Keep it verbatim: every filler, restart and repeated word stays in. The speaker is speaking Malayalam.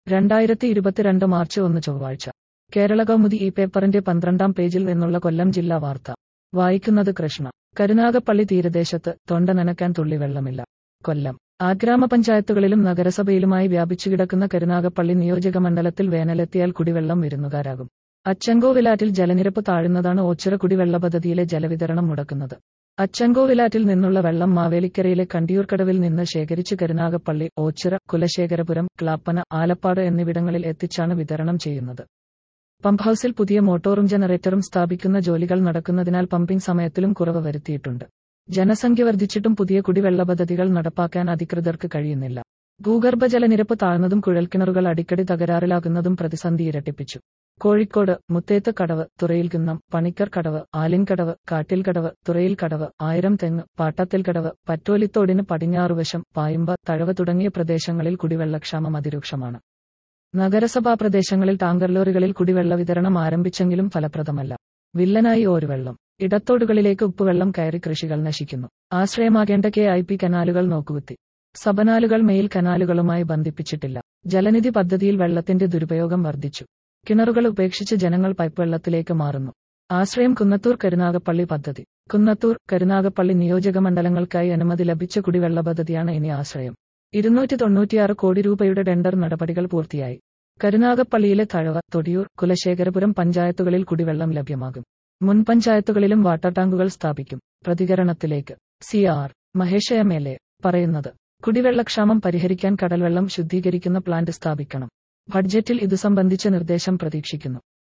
രണ്ടായിരത്തി ഇരുപത്തിരണ്ട് മാർച്ച് ഒന്ന് ചൊവ്വാഴ്ച കേരളകൗമുദി ഈ പേപ്പറിന്റെ പന്ത്രണ്ടാം പേജിൽ നിന്നുള്ള കൊല്ലം ജില്ലാ വാർത്ത വായിക്കുന്നത് കൃഷ്ണ. കരുനാഗപ്പള്ളി തീരദേശത്ത് തൊണ്ട നനയ്ക്കാൻ തുള്ളി വെള്ളമില്ല. കൊല്ലം ആഗ്രാമപഞ്ചായത്തുകളിലും നഗരസഭയിലുമായി വ്യാപിച്ചുകിടക്കുന്ന കരുനാഗപ്പള്ളി നിയോജകമണ്ഡലത്തിൽ വേനലെത്തിയാൽ കുടിവെള്ളം വിരുന്നുകാരാകും. അച്ചൻകോവിലാറ്റിൽ ജലനിരപ്പ് താഴുന്നതാണ് ഓച്ചിറ കുടിവെള്ള പദ്ധതിയിലെ ജലവിതരണം മുടക്കുന്നത്. അച്ചൻകോവിലാറ്റിൽ നിന്നുള്ള വെള്ളം മാവേലിക്കരയിലെ കണ്ടിയൂർക്കടവിൽ നിന്ന് ശേഖരിച്ച് കരുനാഗപ്പള്ളി, ഓച്ചിറ, കുലശേഖരപുരം, ക്ലാപ്പന, ആലപ്പാട് എന്നിവിടങ്ങളിൽ എത്തിച്ചാണ് വിതരണം ചെയ്യുന്നത്. പമ്പ് ഹൌസിൽ പുതിയ മോട്ടോറും ജനറേറ്ററും സ്ഥാപിക്കുന്ന ജോലികൾ നടക്കുന്നതിനാൽ പമ്പിംഗ് സമയത്തിലും കുറവ് വരുത്തിയിട്ടുണ്ട്. ജനസംഖ്യ വർദ്ധിച്ചിട്ടും പുതിയ കുടിവെള്ള പദ്ധതികൾ നടപ്പാക്കാൻ അധികൃതർക്ക് കഴിയുന്നില്ല. ഭൂഗർഭജലനിരപ്പ് താഴ്ന്നതും കുഴൽക്കിണറുകൾ അടിക്കടി തകരാറിലാകുന്നതും പ്രതിസന്ധി ഇരട്ടിപ്പിച്ചു. കോഴിക്കോട് മുത്തേത്ത് കടവ്, തുറയിൽകുന്നം, പണിക്കർ കടവ്, ആലിൻകടവ്, കാട്ടിൽക്കടവ്, തുറയിൽക്കടവ്, ആയിരം തെങ്ങ്, പാട്ടത്തിൽക്കടവ്, പറ്റോലിത്തോടിന് പടിഞ്ഞാറുവശം, പായുമ്പ, തഴവ തുടങ്ങിയ പ്രദേശങ്ങളിൽ കുടിവെള്ളക്ഷാമം അതിരൂക്ഷമാണ്. നഗരസഭാ പ്രദേശങ്ങളിൽ ടാങ്കർ ലോറികളിൽ കുടിവെള്ള വിതരണം ആരംഭിച്ചെങ്കിലും ഫലപ്രദമല്ല. വില്ലനായി ഓരുവെള്ളം. ഇടത്തോടുകളിലേക്ക് ഉപ്പുവെള്ളം കയറി കൃഷികൾ നശിക്കുന്നു. ആശ്രയമാകേണ്ട കെ ഐ പി കനാലുകൾ നോക്കുകുത്തി. സബനാലുകൾ മെയിൽ കനാലുകളുമായി ബന്ധിപ്പിച്ചിട്ടില്ല. ജലനിധി പദ്ധതിയിൽ വെള്ളത്തിന്റെ ദുരുപയോഗം വർദ്ധിച്ചു. കിണറുകൾ ഉപേക്ഷിച്ച് ജനങ്ങൾ പൈപ്പ് വെള്ളത്തിലേക്ക് മാറുന്നു. ആശ്രയം കുന്നത്തൂർ കരുനാഗപ്പള്ളി പദ്ധതി. കുന്നത്തൂർ, കരുനാഗപ്പള്ളി നിയോജകമണ്ഡലങ്ങൾക്കായി അനുമതി ലഭിച്ച കുടിവെള്ള പദ്ധതിയാണ് ഇനി ആശ്രയം. ഇരുന്നൂറ്റി തൊണ്ണൂറ്റിയാറ് കോടി രൂപയുടെ ടെൻഡർ നടപടികൾ പൂർത്തിയായി. കരുനാഗപ്പള്ളിയിലെ തഴവ, തൊടിയൂർ, കുലശേഖരപുരം പഞ്ചായത്തുകളിൽ കുടിവെള്ളം ലഭ്യമാകും. മുൻ പഞ്ചായത്തുകളിലും വാട്ടർ ടാങ്കുകൾ സ്ഥാപിക്കും. പ്രതികരണത്തിലേക്ക് C R Mahesh M L A പറയുന്നത്, കുടിവെള്ളക്ഷാമം പരിഹരിക്കാൻ കടൽവെള്ളം ശുദ്ധീകരിക്കുന്ന പ്ലാന്റ് സ്ഥാപിക്കണം. ബഡ്ജറ്റിൽ ഇതു സംബന്ധിച്ച നിർദ്ദേശം പ്രതീക്ഷിക്കുന്നു.